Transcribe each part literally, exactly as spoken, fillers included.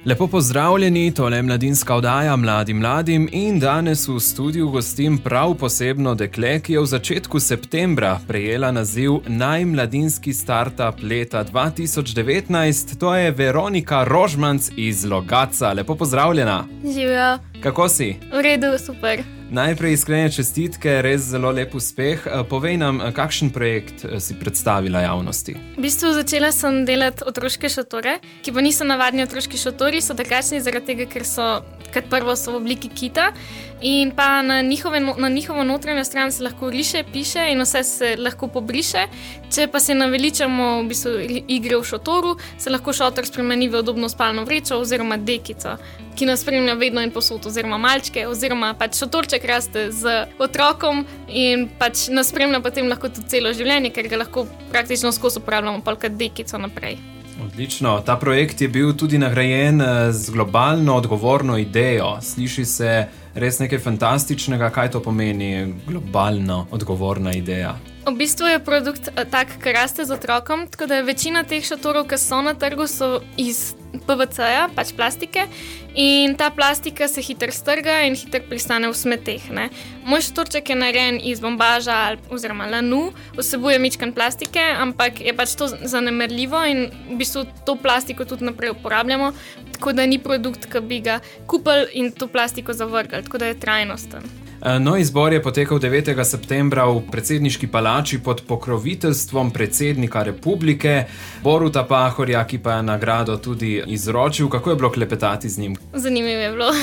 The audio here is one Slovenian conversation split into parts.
Lepo pozdravljeni, tole je mladinska oddaja Mladim mladim in danes v studiu gostim prav posebno dekle, ki je v začetku septembra prejela naziv najmladinski startup leta dva tisoč devetnajst. To je Veronika Rožmanc iz Logatca. Lepo pozdravljena. Živijo. Kako si? V redu, super. Najprej iskrene čestitke, res zelo lep uspeh. Povej nam, kakšen projekt si predstavila javnosti? V bistvu začela sem delati otroške šotore, ki pa niso navadni otroški šotori, so drugačni zaradi tega, ker so kot prvo so v obliki kita in pa na, njihove, na njihovo notranjo stran se lahko riše, piše in vse se lahko pobriše. Če pa se naveličamo v bistvu igre v šotoru, se lahko šotor spremeni v udobno spalno vrečo oziroma dekico, ki nas spremlja vedno in posod, oziroma malčke, oziroma pač šotorček raste z otrokom in pač nas spremlja potem lahko tudi celo življenje, ker ga lahko praktično skozi uporabljamo pa kot dekico naprej. Odlično. Ta projekt je bil tudi nagrajen z globalno odgovorno idejo. Sliši se res nekaj fantastičnega. Kaj to pomeni globalno odgovorna ideja? V bistvu je produkt tak, ki raste z otrokom, tako da je večina teh šotorov, ki so na trgu, so iz P V C-ja, pač plastike, in ta plastika se hitro strga in hitro pristane v smeteh. Ne? Moj šotorček je narejen iz bombaža oziroma lanu, vsebuje mičkan plastike, ampak je pač to zanemarljivo in v bistvu to plastiko tudi naprej uporabljamo, tako da ni produkt, ki bi ga kupili in to plastiko zavrgli, tako da je trajnosten. No, izbor je potekal devetega septembra v predsedniški palači pod pokroviteljstvom predsednika republike, Boruta Pahorja, ki pa je nagrado tudi izročil. Kako je bilo klepetati z njim? Zanimivo je bilo.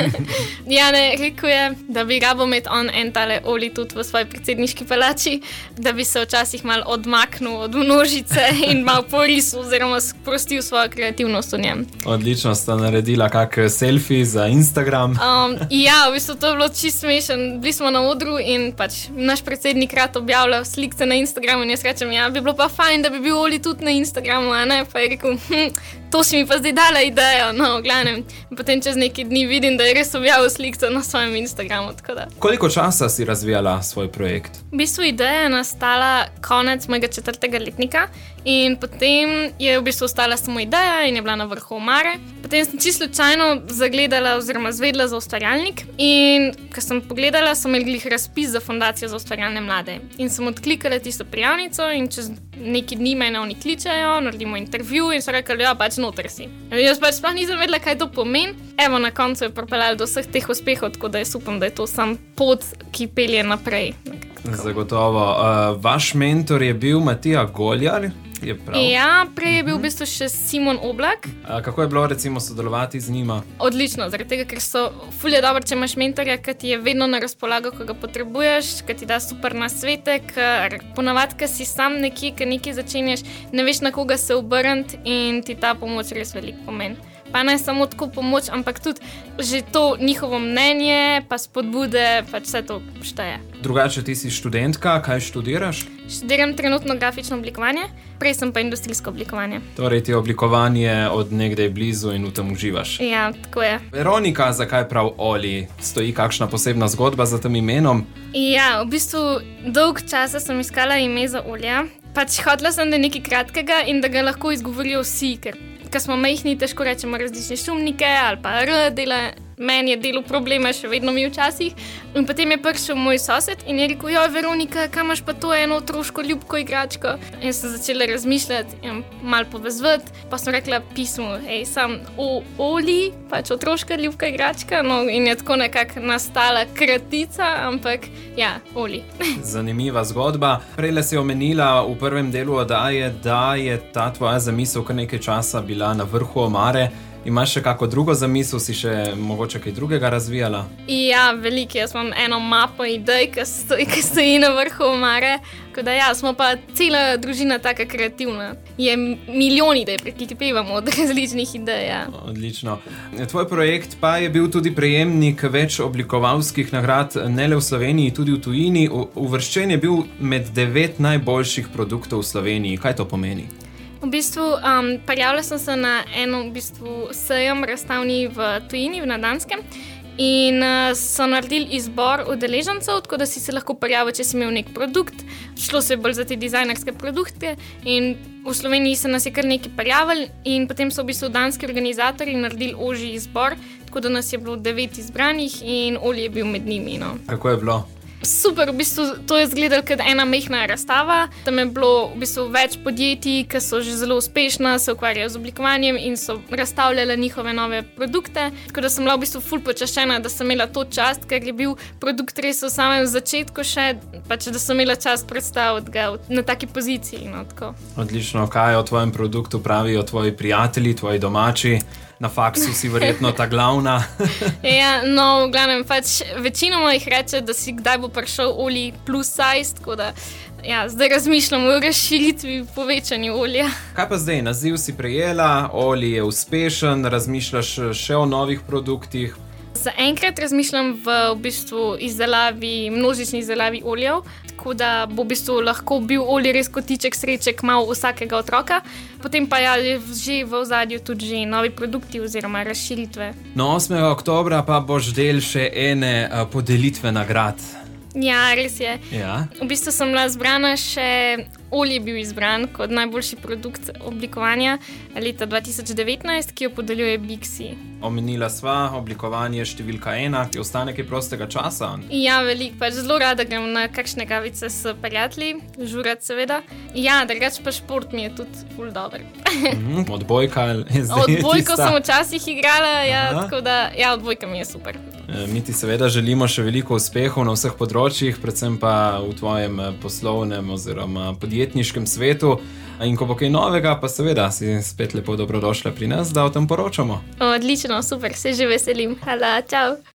ja, ne, rekel je, da bi rabo imeti on en tale oli tudi v svoji predsedniški palači, da bi se včasih malo odmaknil od množice in malo porisal oziroma sprostil svojo kreativnost v njem. Odlično, sta naredila kak selfie za Instagram. Um, ja, v bistvu to je bilo čisto smešno. Bili smo na odru in pač naš predsednik rad objavlja slikce na Instagramu in jaz rečem, ja, bi bilo pa fajn, da bi bil Oli tudi na Instagramu, a ne? Pa je rekel, hm, to si mi pa zdaj dala idejo, no, glavnem. Potem čez nekaj dni vidim, da je res objavil slikce na svojem Instagramu, tako da. Koliko časa si razvijala svoj projekt? V bistvu ideja je nastala konec mojega četrtega letnika in potem je v bistvu ostala samo ideja in je bila na vrhu omare. Potem sem čisto slučajno zagledala oziroma zvedla za ustvarjalnik in ko sem pogledala, so imeli glih razpis za fundacijo za ustvarjalne mlade. In sem odklikala tisto prijavnico in čez nekaj dni me oni kličejo, naredimo intervju in so rekli, ja, pač noter si. Jaz pač sploh nisem vedela, kaj to pomeni. Evo, na koncu je pripeljalo do vseh teh uspehov, tako da jaz upam, da je to sam pot, ki pelje naprej. Zagotovo. Uh, vaš mentor je bil Matija Goljar? Je prav? Ja, prej je bil v bistvu še Simon Oblak. A kako je bilo recimo sodelovati z njima? Odlično, zaradi tega, ker so ful je dobro, če imaš mentorja, ki ti je vedno na razpolago, ko ga potrebuješ, ki ti da super nasvete, ker ponavadi, ko si sam nekje, ko nekaj začenjaš, ne veš, na koga se obrniti in ti ta pomoč res veliko pomeni. Pa ne samo tako pomoč, ampak tudi že to njihovo mnenje, pa spodbude, pač vse to šteje. Drugače, ti si študentka, kaj študiraš? Študiram trenutno grafično oblikovanje, prej sem pa industrijsko oblikovanje. Torej ti je oblikovanje od nekdaj blizu in v tem uživaš. Ja, tako je. Veronika, zakaj prav Oli? Stoji kakšna posebna zgodba za tem imenom? Ja, v bistvu dolg časa sem iskala ime za Olja. Pač hotela sem, da je nekaj kratkega in da ga lahko izgovorijo vsi, ker ko smo majhni, težko rečemo različne šumnike ali pa R dela. Meni je delo problema, še vedno mi včasih. In potem je prišel moj sosed in je rekel, joj, Veronika, kaj imaš pa to eno otroško ljubko igračko? In sem začela razmišljati in malo povezvati. Pa sem rekla pismo, hej, sam o, Oli, pač otroška ljubka igračka. No, in je tako nekako nastala kratica, ampak ja, Oli. Zanimiva zgodba. Prejle si omenila v prvem delu oddaje, da je ta tvoja zamisel kar nekaj časa bila na vrhu omare. Imaš še kako drugo zamisel, si še mogoče kaj drugega razvijala? Ja, veliko. Jaz imam eno mapo idej, ki stoji, ki stoji na vrhu omare. Tako da ja, smo pa cela družina taka kreativna. Je milijon idej, prekipevamo od različnih idej. Ja. Odlično. Tvoj projekt pa je bil tudi prejemnik več oblikovalskih nagrad, ne le v Sloveniji, tudi v tujini. Uvrščen je bil med devet najboljših produktov v Sloveniji. Kaj to pomeni? V bistvu, um, prijavila sem se na eno v bistvu sejem razstavni v tujini, na Danskem. in uh, so naredili izbor udeležencev, tako da si se lahko prijavil, če si imel nek produkt. Šlo se je bolj za te dizajnerske produkte in v Sloveniji se nas je kar nekaj prijavili in potem so v bistvu danski organizatorji naredili ožji izbor, tako da nas je bilo devet izbranih in Oli je bil med njimi. No. Kako je bilo? Super, v bistvu to je izgledalo kot ena majhna razstava. Tam je bilo v bistvu več podjetij, ki so že zelo uspešna, se ukvarjajo z oblikovanjem in so razstavljale njihove nove produkte. Tako da sem bila v bistvu ful počaščena, da sem imela to čast, ker je bil produkt res v samem začetku še, pač da sem imela čast predstaviti ga na taki poziciji. No, tako. Odlično, kaj o tvojem produktu pravijo tvoji prijatelji, tvoji domači? Na faksu si verjetno ta glavna. Ja, no, v glavnem, pač večinoma jih reče, da si kdaj bo prišel Oli plus size, tako da ja, zdaj razmišljam o razširitvi, povečanju olja. Kaj pa zdaj, naziv si prejela, Oli je uspešen, razmišljaš še o novih produktih? Zaenkrat razmišljam v, v bistvu izdelavi, množični izdelavi oljev, tako da bo v bistvu lahko bil olje res kotiček sreče kmalu vsakega otroka. Potem pa ja, je že v ozadju tudi že novi produkti oziroma razširitve. No, osmega oktobra pa boš del še ene uh, podelitve nagrad. Ja, res je. Ja. V bistvu sem bila zbrana še, olje je bil izbran kot najboljši produkt oblikovanja leta dva tisoč devetnajst, ki jo podeljuje Bixi. Omenila sva oblikovanje številka ena, ki ostane kaj prostega časa. Ja, veliko, pač zelo rada grem na kakšne kavice s prijatelji, žurat seveda. Ja, drugače pa šport mi je tudi ful dober. Mm, odbojka je zdaj Odbojko tista. sem včasih igrala, ja, Aha. tako da, ja, odbojka mi je super. E, mi ti seveda želimo še veliko uspehov na vseh področjih, predvsem pa v tvojem poslovnem oziroma podjetniškem svetu. In ko bo kaj novega, pa seveda si spet lepo dobrodošla pri nas, da o tem poročamo. Odlično, super, se že veselim. Hvala, čau.